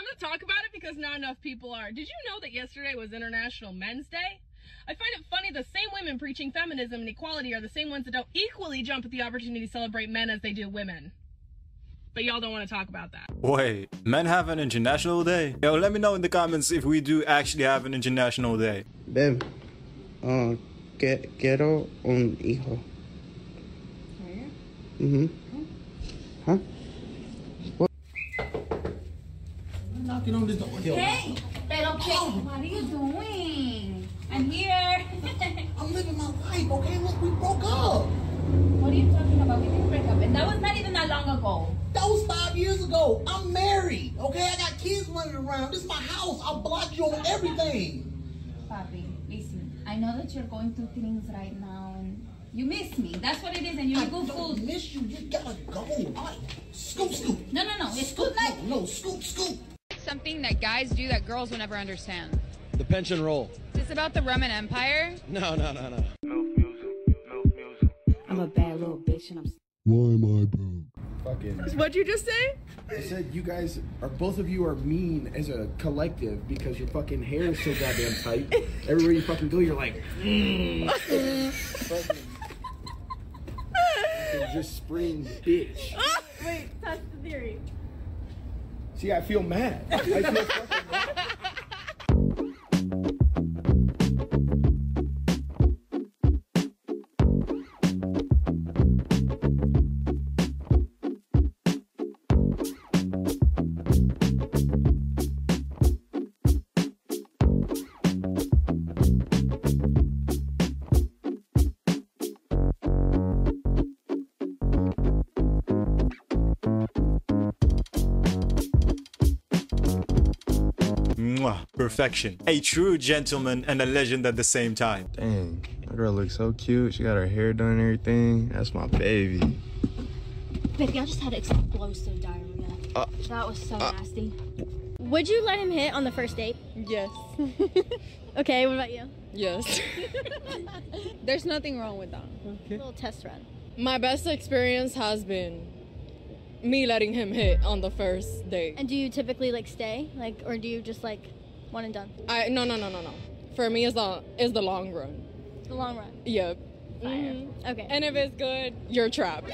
to talk about it because not enough people are. Did you know that yesterday was International Men's Day? I find it funny the same women preaching feminism and equality are the same ones that don't equally jump at the opportunity to celebrate men as they do women. But y'all don't want to talk about that. Wait, men have an international day? Yo, let me know in the comments if we do actually have an international day. Babe, quiero un hijo. Huh? What? I'm knocking on this door. Hey, pero what are you doing? I'm here. I'm living my life, okay? Look, we broke up. What are you talking about? We didn't break up, and that was not even that long ago. That was 5 years ago. I'm married, okay? I got kids running around. This is my house. I'll block you on everything. Papi, listen. I know that you're going through things right now, and you miss me. That's what it is, and you're good food. I miss you. You gotta go. All right. Scoop, scoop. No. It's good night. No, scoop, scoop. Something that guys do that girls will never understand. The pension roll. Is this about the Roman Empire? No. I'm a bad little bitch and I'm... Why am I broke? Fucking... What'd you just say? I said you guys are, both of you are mean as a collective because your fucking hair is so goddamn tight. Everywhere you fucking go, you're like... fucking just spring bitch. Wait, that's the theory. See, I feel mad. I feel fucking mad. Perfection. A true gentleman and a legend at the same time. Dang, that girl looks so cute. She got her hair done and everything. That's my baby. Baby, I just had explosive diarrhea. That was so nasty. Would you let him hit on the first date? Yes. Okay, what about you? Yes. There's nothing wrong with that. Okay. A little test run. My best experience has been me letting him hit on the first date. And do you typically like stay? Like, or do you just like one and done? No. For me, it's the long run. The long run? Yep. Mm-hmm. Okay. And if it's good, you're trapped.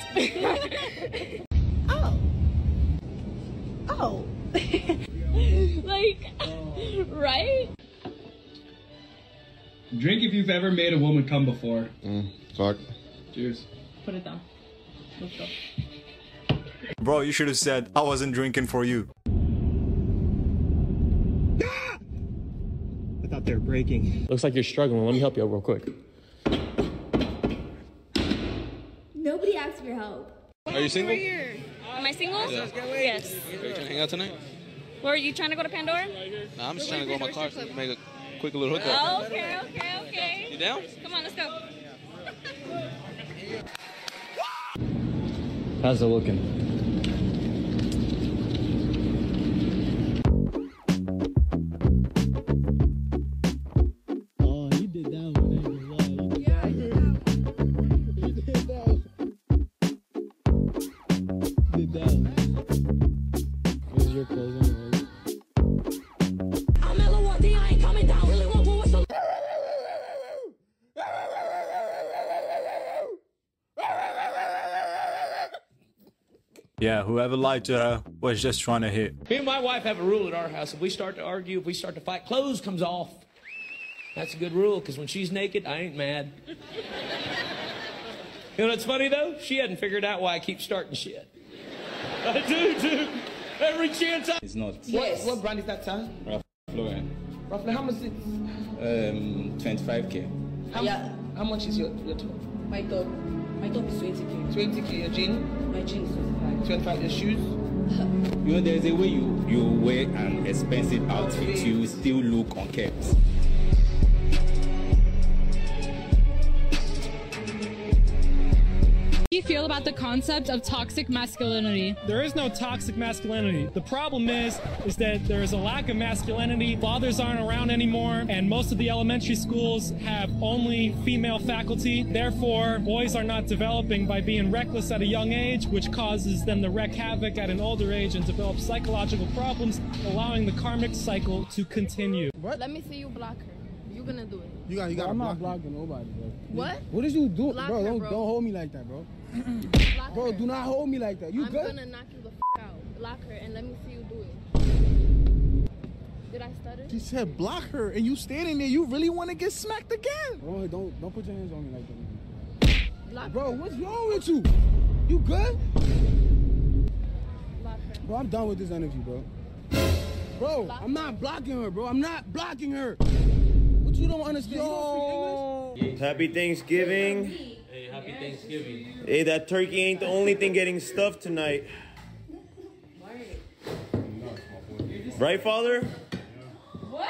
Oh. Like, right? Drink if you've ever made a woman come before. Fuck. Cheers. Put it down. Let's go. Bro, you should have said, I wasn't drinking for you. I thought they were breaking. Looks like you're struggling. Let me help you out real quick. Nobody asked for your help. Are you single? We're here. Am I single? Yeah. Yes. Are you trying to hang out tonight? Well, are you trying to go to Pandora? Nah, I'm just trying to go in my car. Make a quick little hookup. Oh, okay. You down? Come on, let's go. How's it looking? Oh, he did that one. Yeah, I did. He did that one. Did that one. Where's your clothes on? I'm LORD, I ain't coming down. Really want what's the... Yeah, whoever lied to her was just trying to hit. Me and my wife have a rule at our house. If we start to argue, if we start to fight, clothes comes off. That's a good rule, because when she's naked, I ain't mad. You know what's funny, though? She hadn't figured out why I keep starting shit. I do. Every chance I... It's not. Yes. What brand is that, son? Ralph Lauren. Roughly, how much is it? 25K. How much is your top? My top is 20K. 20K. Your jean? My jeans is 25. 25. Your shoes? You know, there's a way you wear an expensive outfit, you still look unkempt. You feel about the concept of toxic masculinity? There is no toxic masculinity. The problem is that there is a lack of masculinity. Fathers aren't around anymore, and most of the elementary schools have only female faculty. Therefore, boys are not developing by being reckless at a young age, which causes them to wreak havoc at an older age and develop psychological problems, allowing the karmic cycle to continue. What? Let me see you block her. You gonna do it. You got. Bro, I'm not blocking nobody, bro. What? What did you do, Block bro? her, Don't bro. hold me like that, bro. Bro, do not hold me like that. You I'm good? gonna knock you the out. Block her and let me see you do it. Did I stutter? She said block her, and you standing there. You really want to get smacked again? Bro, don't put your hands on me like that. Block Bro, her. what's wrong with you? You good? Block her. Bro, I'm done with this energy, bro. Bro, I'm not blocking her, bro. I'm not blocking her. What you don't understand? You don't speak English? Happy Thanksgiving. Hey, happy Thanksgiving. Hey, that turkey ain't the only thing getting stuffed tonight. Right, Father? What?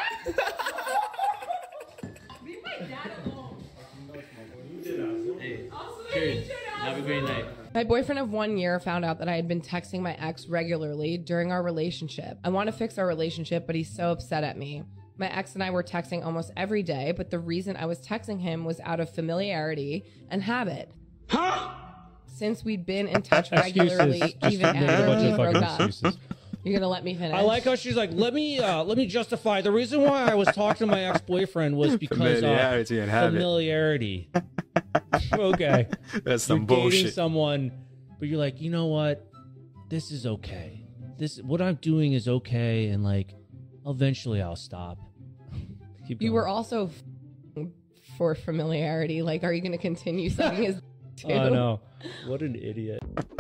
Leave my dad alone. Hey, cheers. Have a great night. My boyfriend of 1 year found out that I had been texting my ex regularly during our relationship. I want to fix our relationship, but he's so upset at me. My ex and I were texting almost every day, but the reason I was texting him was out of familiarity and habit. Since we'd been in touch regularly, even after we broke up. You're gonna let me finish? I like how she's like, let me justify. The reason why I was talking to my ex-boyfriend was because familiarity and habit. Familiarity. Okay. That's some you're bullshit. Dating someone, but you're like, you know what? This is okay. What I'm doing is okay, and like, eventually I'll stop. Keep going. You were also for familiarity. Like, are you gonna continue sucking his too? Oh no. What an idiot.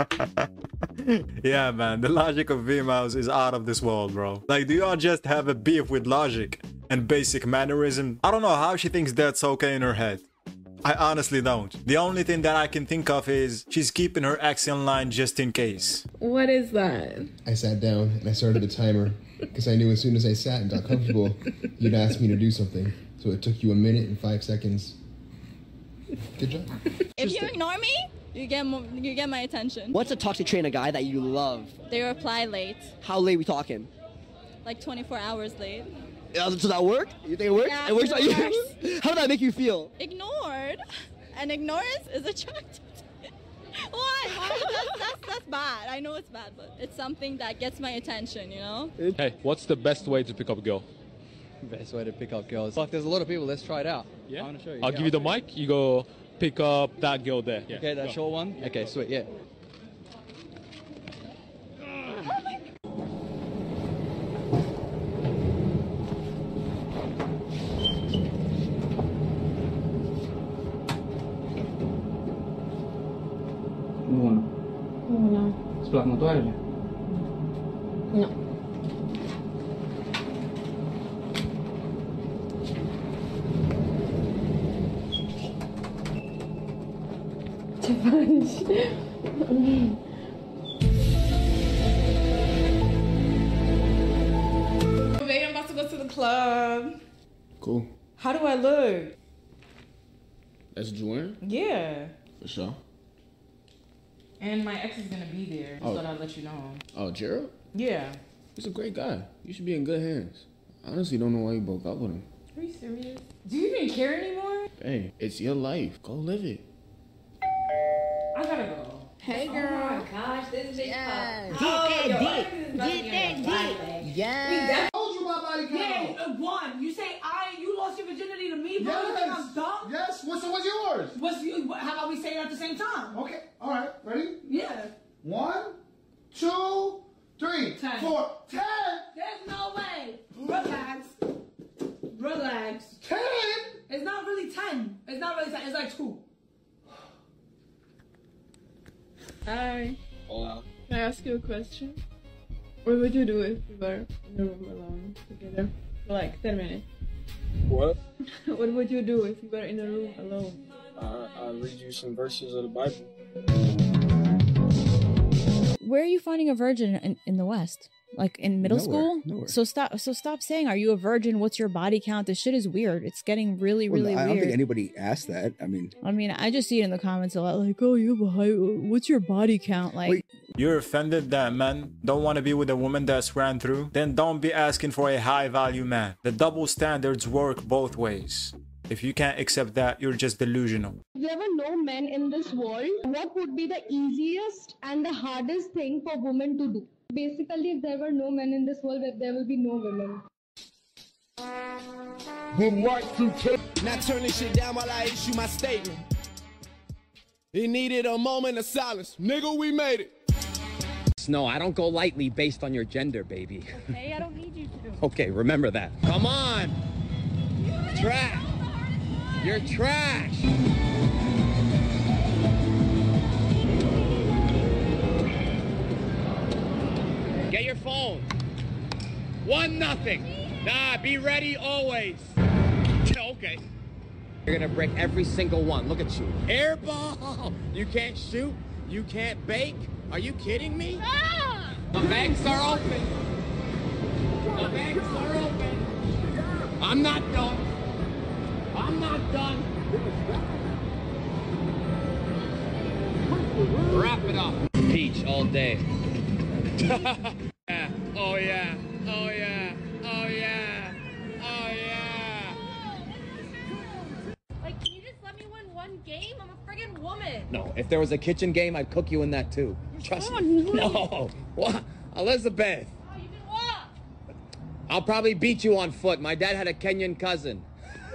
Yeah, man, the logic of V-Mouse is out of this world, bro. Like, do y'all just have a beef with logic and basic mannerism? I don't know how she thinks that's okay in her head. I honestly don't. The only thing that I can think of is she's keeping her ex in line just in case. What is that? I sat down and I started a timer because I knew as soon as I sat and got comfortable, you'd ask me to do something. So it took you 1 minute and 5 seconds. Good job. If you ignore me, you get my attention. What's a toxic trainer guy that you love? They reply late, How late we talking? like 24 hours late. Does that work? You think it works? Yeah, it works it on you? works. How did that make you feel? Ignored, and ignorance is attractive. Why? That's bad. I know it's bad, but it's something that gets my attention, you know? Hey, what's the best way to pick up a girl? Best way to pick up girls. Fuck, there's a lot of people. Let's try it out. Yeah? I want to show you. I'll give you the mic. You go pick up that girl there. Yeah. Okay, that short one? Okay, sweet, yeah. Uno. Sebelah motor ada? No. Babe, I'm about to go to the club. Cool. How do I look? That's Joanne? Yeah. For sure. And my ex is gonna be there. Just Oh. thought I'd let you know. Oh, Gerald? Yeah. He's a great guy. You should be in good hands. I honestly don't know why you broke up with him. Are you serious? Do you even care anymore? Hey, it's your life. Go live it. I gotta go. Hey, girl. Oh my gosh, this is Yes. Get that dick. Yes. I told you my body count. Yeah, one. You say you lost your virginity to me, bro. You think I'm dumb? Yes. What's yours? How about we say it at the same time? Okay. All right. Ready? Yeah. 1, 2, 3, 10. 4, 10. There's no way. Relax. Relax. 10. It's not really 10. It's not really 10. It's like 2. Hi. Hola. Can I ask you a question? What would you do if we were in a room alone together for like 10 minutes? What? What would you do if you were in a room alone? I'll read you some verses of the Bible. Where are you finding a virgin in the West? Like in middle school? Nowhere. So stop saying, are you a virgin? What's your body count? This shit is weird. It's getting really weird. I don't think anybody asked that. I mean, I just see it in the comments a lot, like, oh, what's your body count? Like, you're offended that men don't want to be with a woman that's ran through? Then don't be asking for a high value man. The double standards work both ways. If you can't accept that, you're just delusional. If there were no men in this world, what would be the easiest and the hardest thing for women to do? Basically, if there were no men in this world, there will be no women. Now turn this shit down while I issue my statement. It needed a moment of silence. Nigga, we made it. No, I don't go lightly based on your gender, baby. Okay, I don't need you to. Okay, remember that. Come on! Trash! You're trash! Get your phone. 1-0. Nah, be ready always. Okay. You're gonna break every single one. Look at you. Air ball! You can't shoot. You can't bake. Are you kidding me? Ah! The banks are open. The banks are open. I'm not done. I'm not done. Wrap it up. Peach all day. Yeah. Oh yeah. Oh yeah. Oh yeah. Oh yeah. Like, can you just let me win one game? I'm a friggin' woman. No, if there was a kitchen game, I'd cook you in that too. Trust me. No. What? Elizabeth. Oh, you did what? I'll probably beat you on foot. My dad had a Kenyan cousin.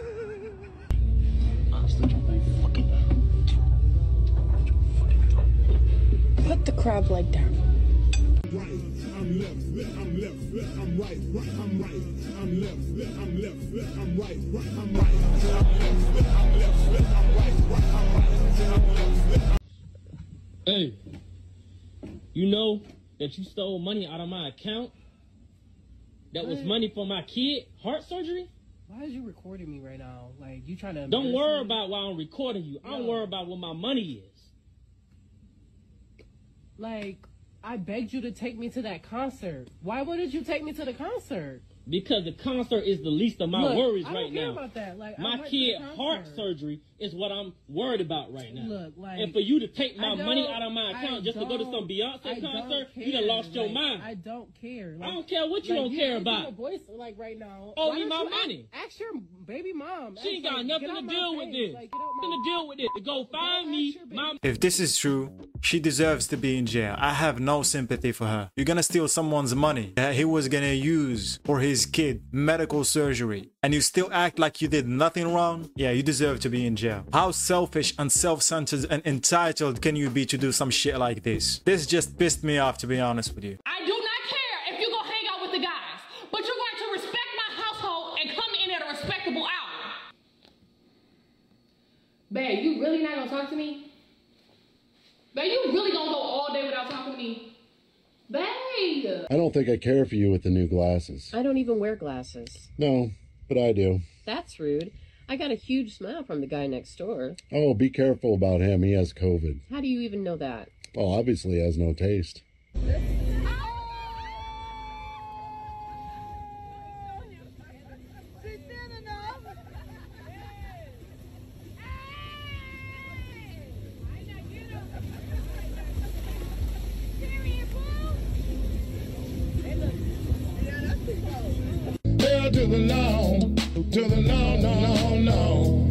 Put the crab leg down. Right, I'm left, I'm left, I'm right, I'm right, I'm left, I'm left, I'm right, I'm right, I'm left, I'm right, Hey, you know that you stole money out of my account? That was money for my kid, heart surgery? Why is you recording me right now? Like, you trying to... Don't worry about why I'm recording you. I'm worried about what my money is. Like, I begged you to take me to that concert. Why wouldn't you take me to the concert? Because the concert is the least of my worries right now. I don't care about that. Like, my kid heart surgery is what I'm worried about right now. Look, like, and for you to take my money out of my account just to go to some Beyonce concert, you done lost your mind. I don't care. I don't care what you don't care about. Your voice, like, right now. Oh, me my money. Ask your baby mom. She ain't got nothing to deal with this. Nothing to deal with it. To go find me, my... If this is true, she deserves to be in jail. I have no sympathy for her. You're gonna steal someone's money that he was gonna use for his kid medical surgery, and you still act like you did nothing wrong? Yeah, you deserve to be in jail. How selfish and self-centered and entitled can you be to do some shit like this? This just pissed me off, to be honest with you. I do not care if you go hang out with the guys, but you're going to respect my household and come in at a respectable hour. Babe, you really not gonna talk to me? Babe, you really gonna go all day without talking to me? Babe! I don't think I care for you with the new glasses. I don't even wear glasses. No, but I do. That's rude. I got a huge smile from the guy next door. Oh, be careful about him. He has COVID. How do you even know that? Well, obviously he has no taste. To the long, to the long, no, no.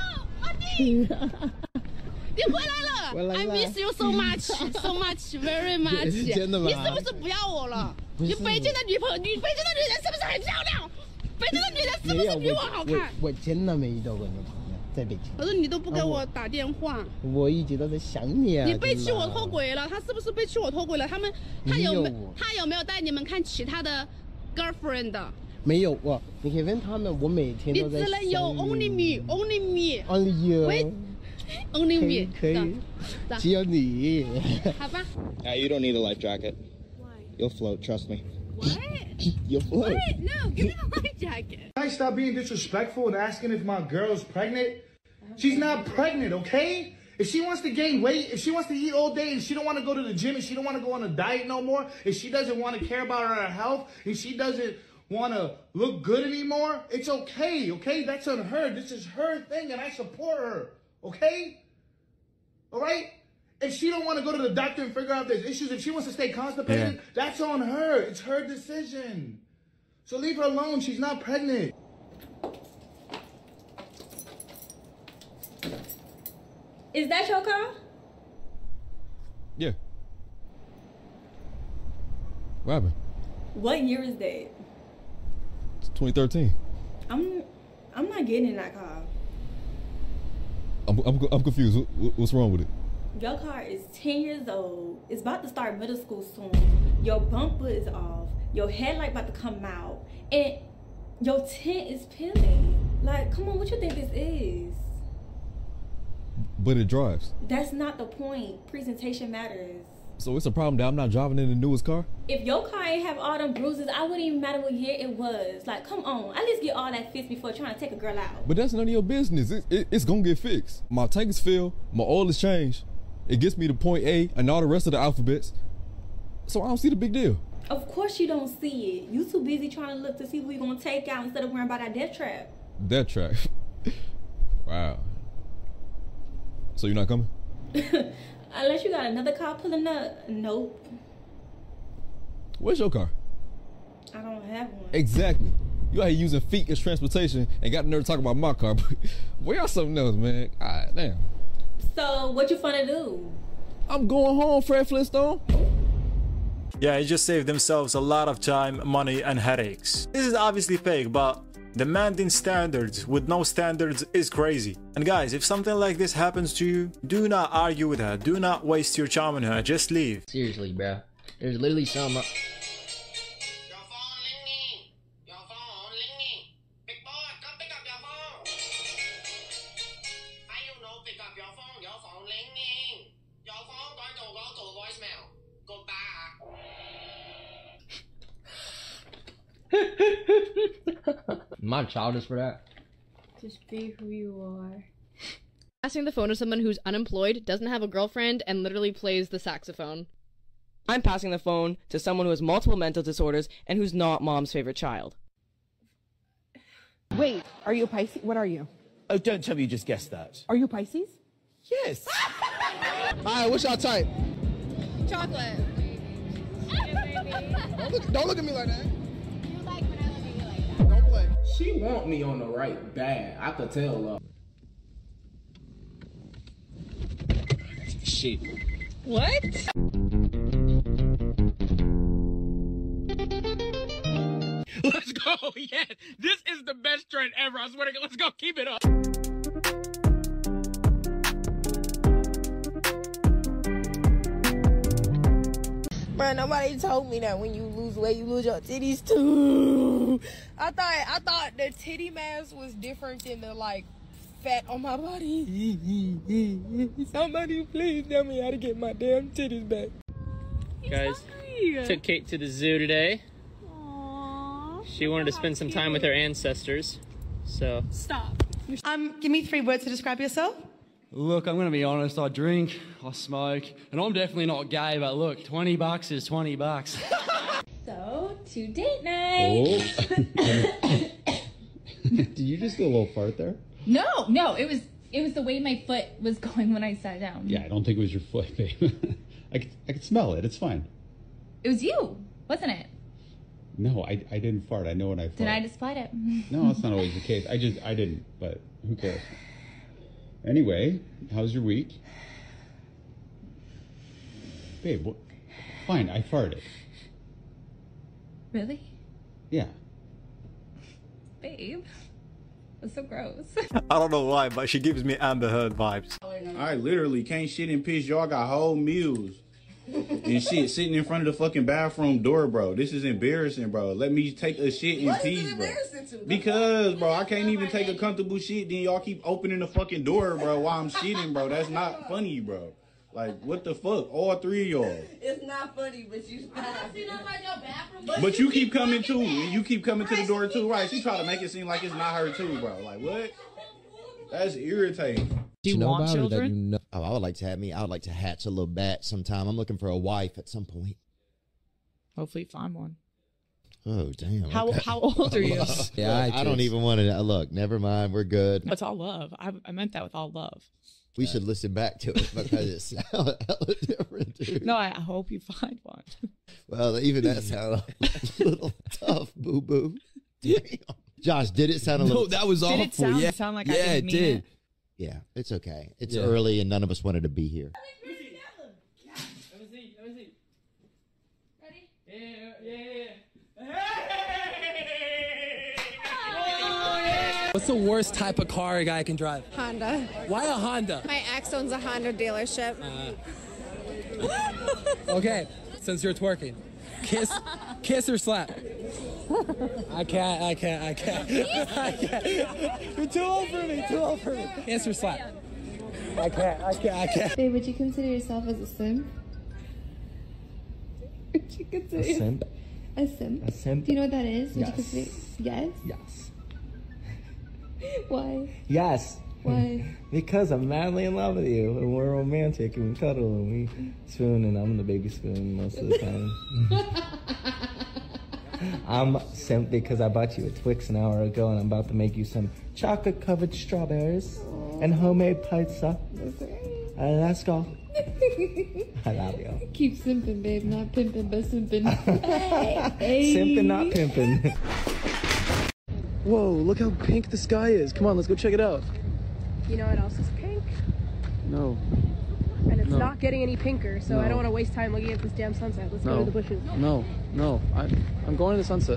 I miss you so much, so much, very much. 真的吗？ 你是不是不要我了？你北京的女朋友，北京的女人是不是很漂亮？北京的女人是不是比我好看？ 我真的没遇到过女朋友，在北京。 可是你都不给我打电话。 我一直都在想你啊。 你被妻我脱轨了，他是不是被妻我脱轨了？他有没有带你们看其他的 girlfriend？ 没有我，你可以问他们，我每天都在。 你只能有 only me，only me。Only you。Only me。 可以。只有你。 好吧。 You don't need a life jacket. Why? You'll float, trust me. What? You'll float. What? No, give me the life jacket. Can I stop being disrespectful and asking if my girl's pregnant? She's not pregnant, okay? If she wants to gain weight, if she wants to eat all day and she don't want to go to the gym and she don't want to go on a diet no more, if she doesn't want to care about her health, and she doesn't want to look good anymore, it's okay, okay? That's on her. This is her thing and I support her, okay? All right? If she don't want to go to the doctor and figure out there's issues, if she wants to stay constipated, that's on her. It's her decision. So leave her alone. She's not pregnant. Is that your car? Yeah. What happened? What year is that? It's 2013. I'm not getting in that car. I'm confused. What's wrong with it? Your car is 10 years old. It's about to start middle school soon. Your bumper is off. Your headlight about to come out. And your tint is peeling. Like, come on, what you think this is? But it drives. That's not the point. Presentation matters. So it's a problem that I'm not driving in the newest car? If your car ain't have all them bruises, I wouldn't even matter what year it was. Like, come on. At least get all that fixed before trying to take a girl out. But that's none of your business. It's gonna get fixed. My tank is filled. My oil is changed. It gets me to point A and all the rest of the alphabets. So I don't see the big deal. Of course you don't see it. You too busy trying to look to see who you gonna take out instead of worrying about that death trap. Death trap? Wow. So you're not coming? Unless you got another car pulling up. Nope. Where's your car? I don't have one. Exactly. You out here using feet as transportation and got the nerve to talk about my car. But where are something else, man? God damn. So what you finna do? I'm going home, Fred Flintstone. Yeah, he just saved themselves a lot of time, money, and headaches. This is obviously fake, but demanding standards with no standards is crazy. And guys, if something like this happens to you, do not argue with her. Do not waste your time on her. Just leave. Seriously, bro. There's literally some... Am I childish for that? Just be who you are. Passing the phone to someone who's unemployed, doesn't have a girlfriend, and literally plays the saxophone. I'm passing the phone to someone who has multiple mental disorders and who's not mom's favorite child. Wait, are you a Pisces? What are you? Oh, don't tell me you just guessed that. Are you Pisces? Yes. Alright, what's y'all type? Chocolate. Don't look at me like that. She want me on the right bad. I could tell. Shit. What? Let's go. Yeah, this is the best trend ever. I swear to God, let's go. Keep it up. Bro, nobody told me that when you lose weight, you lose your titties too. I thought the titty mass was different than the like fat on my body. Somebody please tell me how to get my damn titties back. Guys, took Kate to the zoo today. Aww, she wanted to spend some time with her ancestors, so. Stop. Give me 3 words to describe yourself. Look, I'm going to be honest, I drink, I smoke, and I'm definitely not gay, but look, $20 is $20. So, to date night. Oh. Did you just do a little fart there? No, it was the way my foot was going when I sat down. Yeah, I don't think it was your foot, babe. I could smell it. It's fine. It was you, wasn't it? No, I didn't fart. I know when I fart. Then I just spied it. No, that's not always the case. I didn't, but who cares? Anyway, how's your week? Babe, what? Fine, I farted. Really? Yeah. Babe. That's so gross. I don't know why, but she gives me Amber Heard vibes. I literally can't shit and piss. Y'all got whole meals and shit sitting in front of the fucking bathroom door, bro. This is embarrassing, bro. Let me take a shit in peace, bro. Because, bro, I can't even take a comfortable shit. Then y'all keep opening the fucking door, bro, while I'm shitting, bro. That's not funny, bro. Like, what the fuck? All 3 of y'all. It's not funny, but you But you keep coming too, and you keep coming to the door too, right? She try to make it seem like it's not her too, bro. Like, what? That's irritating. Do you know want about it, that children? you know? Oh, I would like to hatch a little bat sometime. I'm looking for a wife at some point. Hopefully, find one. Oh, damn. How okay. how old are you? Yeah, I don't even want to look. Never mind. We're good. It's all love. I meant that with all love. We should listen back to it because it sounds hella different, dude. No, I hope you find one. Well, even that sounded a little tough, boo boo. Josh, did it sound a little? No, that was awful. Did it sound, yeah, sound like I yeah, didn't it mean did. it? Yeah, it's okay. It's Yeah. early, and none of us wanted to be here. Let me see. Ready? What's the worst type of car a guy can drive? Honda. Why a Honda? My ex owns a Honda dealership. Okay, since you're twerking, kiss or slap? I can't. You're too old for me. Kiss or slap? I can't. Babe, would you consider yourself as a simp? Would you consider A simp? A simp? A simp? Do you know what that is? Would Yes. you consider? Yes? Yes. Why? Yes. Why? Because I'm madly in love with you, and we're romantic, and we cuddle, and we spoon, and I'm the baby spoon most of the time. I'm simp because I bought you a Twix an hour ago, and I'm about to make you some chocolate-covered strawberries and homemade pizza. Let's go. I love you. Keep simping, babe. Not pimping, but simping. Hey. Simping, not pimping. Whoa, look how pink the sky is. Come on, let's go check it out. You know what else is pink? No. And it's No. not getting any pinker, so I No. don't want to waste time looking at this damn sunset. Let's go to the bushes. No. I'm going to the sunset.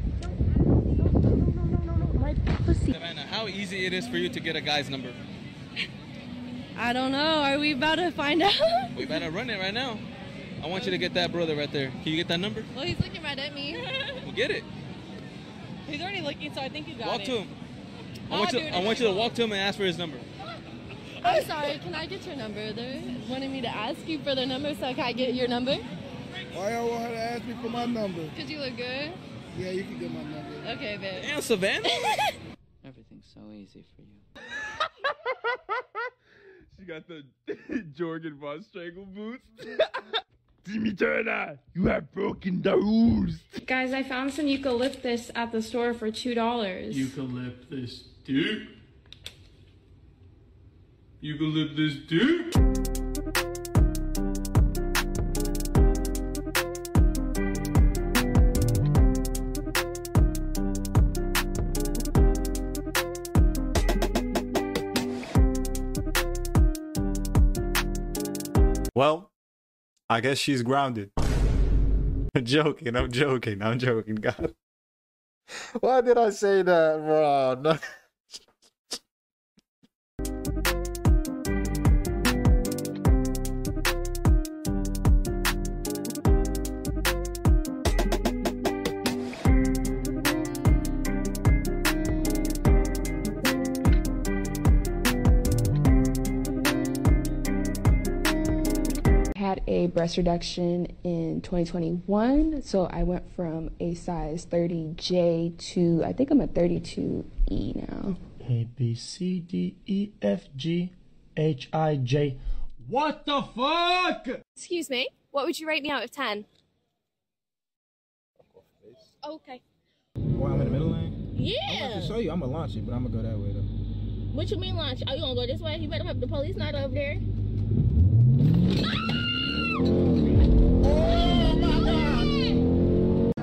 My pussy. Savannah, how easy it is for you to get a guy's number? I don't know. Are we about to find out? We better run it right now. I want you to get that brother right there. Can you get that number? Well, he's looking right at me. Well, get it. He's already looking, so I think you got Walk it. to him. I want you to walk to him and ask for his number. I'm sorry. Can I get your number? They wanted me to ask you for their number, so can I get your number? Why y'all want her to ask me for my number? Because you look good. Yeah, you can get my number. Okay, babe. Damn, Savannah. Everything's so easy for you. She got the Jorgen Von Strangle boots. Timmy Turner, you have broken the rules. Guys, I found some eucalyptus at the store for $2. Eucalyptus dude. Eucalyptus dude. Well, I guess she's grounded. I'm joking, God. Why did I say that, bro? No. Had a breast reduction in 2021, so I went from a size 30J to I think I'm a 32E now. A, B, C, D, E, F, G, H, I, J. What the fuck? Excuse me, what would you rate me out of 10? Okay. Well, I'm in the middle lane? I'm Yeah. going to show you. I'm going to launch it, but I'm going to go that way, though. What you mean launch? Oh, you gonna go this way? You better hope the police not over there. Oh my God!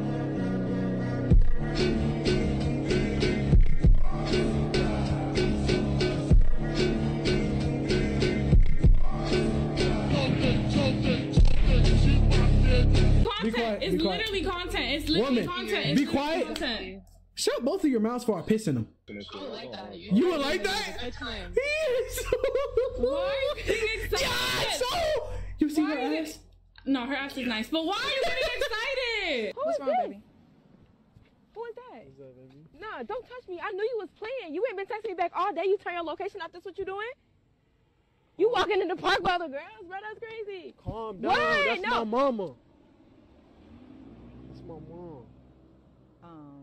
Be quiet. It's be quiet. literally content. It's literally Woman, content. It's be literally quiet. Content. Shut both of your mouths before I piss in them. You would like that? He is so Why are you getting excited? Yeah, so you see Why her are you ass? No, her ass is nice. But why are you getting excited? What's wrong, baby? Who is that? What's up, baby? Nah, don't touch me. I knew you was playing. You ain't been texting me back all day. You turn your location off. That's what you doing? You walking in the park with other girls, bro? That's crazy. Calm down. What? That's No. my mama. That's my mom.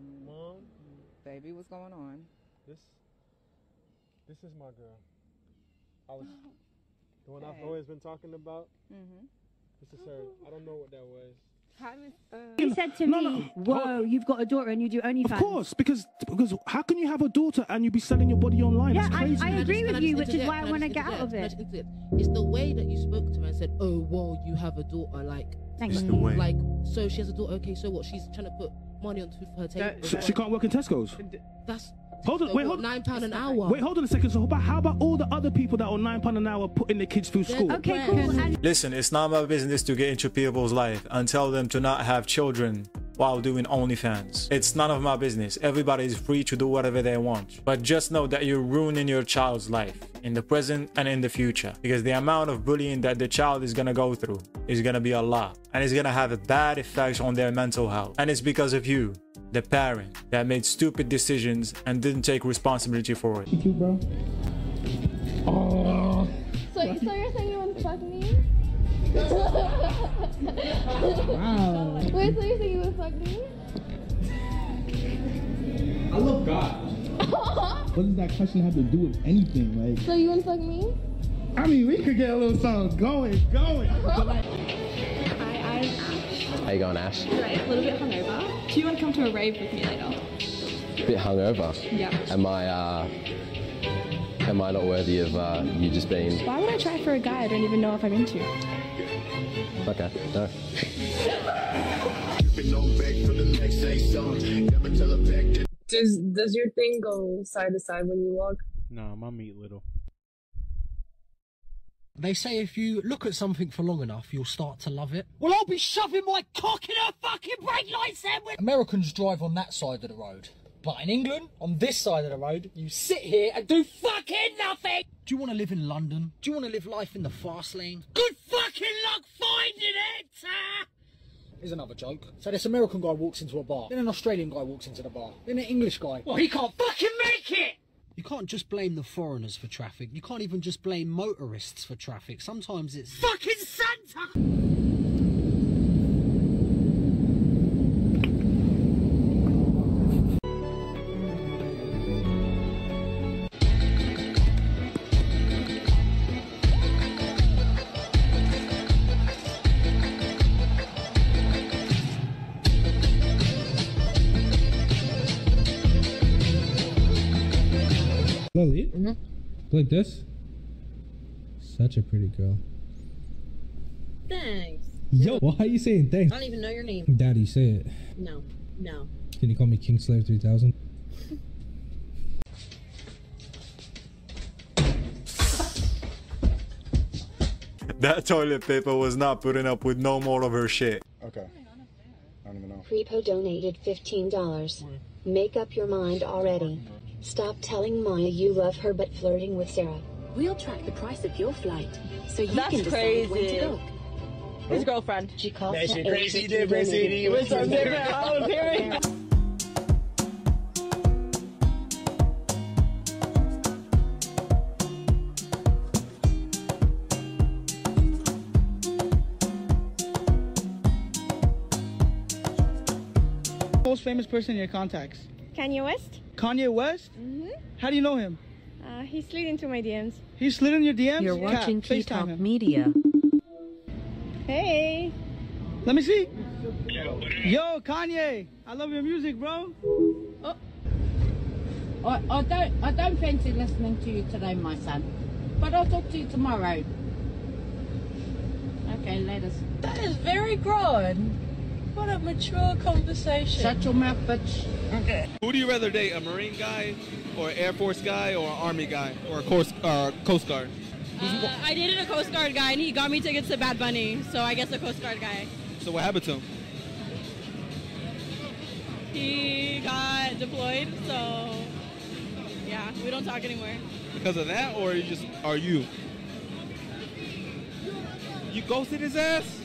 Baby, what's going on? This is my girl. The one I've always been talking about. This is her. I don't know what that was. You said to me, whoa, you've got a daughter and you do OnlyFans. Of course, because how can you have a daughter and you be selling your body online? Yeah, That's crazy. I agree with you, which is why I want to get out of it. It's the way that you spoke to her and said, oh, whoa, you have a daughter. Like, It's the way. Like, so she has a daughter. Okay, so what? She's trying to put money on her table. She can't work in Tesco's. That's Hold on, wait, hold £9 an hour. Wait, hold on a second. So how about all the other people that are £9 an hour putting their kids through school? Okay, cool. Listen, it's not my business to get into people's life and tell them to not have children while doing OnlyFans. It's none of my business. Everybody is free to do whatever they want. But just know that you're ruining your child's life in the present and in the future, because the amount of bullying that the child is gonna go through is gonna be a lot, and it's gonna have a bad effect on their mental health. And it's because of you, the parent, that made stupid decisions and didn't take responsibility for it. You cute, bro? Oh. So you're saying you want to fuck me? Wow. Wait, so you're saying you want to fuck me? I love God. What does that question have to do with anything? Like, So you want to fuck me? I mean, we could get a little something going. But like, Hi, I'm Ash. How you going, Ash? Right, a little bit hungover. Do you want to come to a rave with me later? Bit hungover. Yeah. Am I not worthy of you just being? Why would I try for a guy I don't even know if I'm into? Okay, no. Does your thing go side to side when you walk? No, my meat little. They say if you look at something for long enough, you'll start to love it. Well, I'll be shoving my cock in her fucking brake light sandwich! Americans drive on that side of the road. But in England, on this side of the road, you sit here and do fucking nothing! Do you want to live in London? Do you want to live life in the fast lane? Good fucking luck finding it! Here's another joke. So this American guy walks into a bar, then an Australian guy walks into the bar, then an English guy. Well, he can't fucking make it! You can't just blame the foreigners for traffic. You can't even just blame motorists for traffic. Sometimes it's... Fucking Santa! Lily? Like this? Such a pretty girl. Thanks. Yo, why are you saying thanks? I don't even know your name. Daddy, say it. No. Can you call me Kingslayer 3000? That toilet paper was not putting up with no more of her shit. Okay. I don't even know. Repo donated $15. Make up your mind already. Stop telling Maya you love her but flirting with Sarah. We'll track the price of your flight so you can decide when to go. His girlfriend. She called That her shit agent crazy, to different donate city. What's up, different? I was hearing. Most famous person in your contacts? Kanye West? Kanye West? Mm-hmm. How do you know him? He slid into my DMs. He slid in your DMs? You're watching Kat, FaceTime K-Talk him. Media. Hey. Let me see. Yo, Kanye, I love your music, bro. I don't fancy listening to you today, my son. But I'll talk to you tomorrow. Okay, later. That is very grown. What a mature conversation. Shut your mouth, bitch. Okay. Who do you rather date, a Marine guy, or an Air Force guy, or an Army guy, or a Coast Guard? I dated a Coast Guard guy, and he got me tickets to Bad Bunny, so I guess a Coast Guard guy. So what happened to him? He got deployed, so yeah, we don't talk anymore. Because of that, or are you? You ghosted his ass?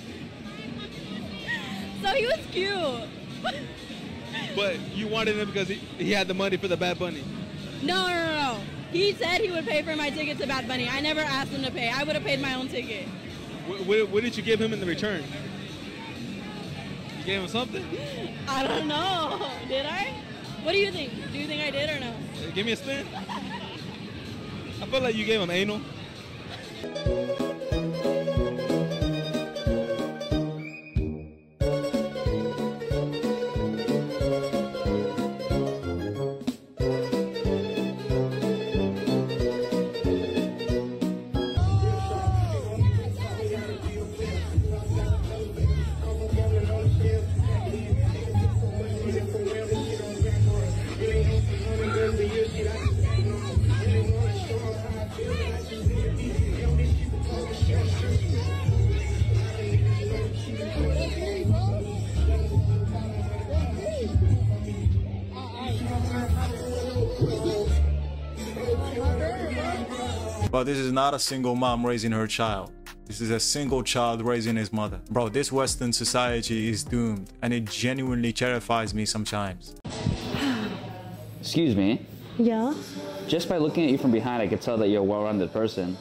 So he was cute. But you wanted him because he had the money for the Bad Bunny? No. He said he would pay for my ticket to Bad Bunny. I never asked him to pay. I would have paid my own ticket. What did you give him in the return? You gave him something? I don't know. Did I? What do you think? Do you think I did or no? Give me a spin. I feel like you gave him anal. But this is not a single mom raising her child. This is a single child raising his mother. Bro, this Western society is doomed, and it genuinely terrifies me sometimes. Excuse me? Yeah? Just by looking at you from behind, I could tell that you're a well-rounded person.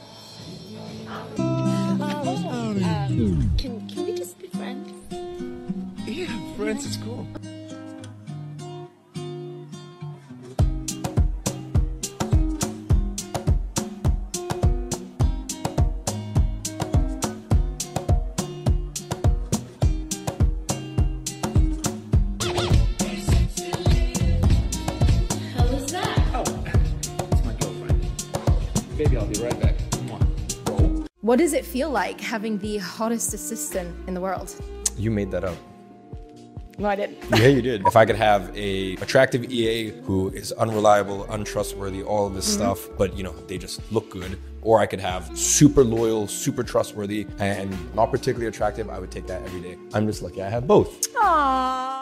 Can we just be friends? Yeah, friends is cool. Baby, I'll be right back. What does it feel like having the hottest assistant in the world? You made that up. No, I didn't. Yeah, you did. If I could have a attractive EA who is unreliable, untrustworthy, all of this stuff, but you know, they just look good, or I could have super loyal, super trustworthy, and not particularly attractive, I would take that every day. I'm just lucky I have both. Aww.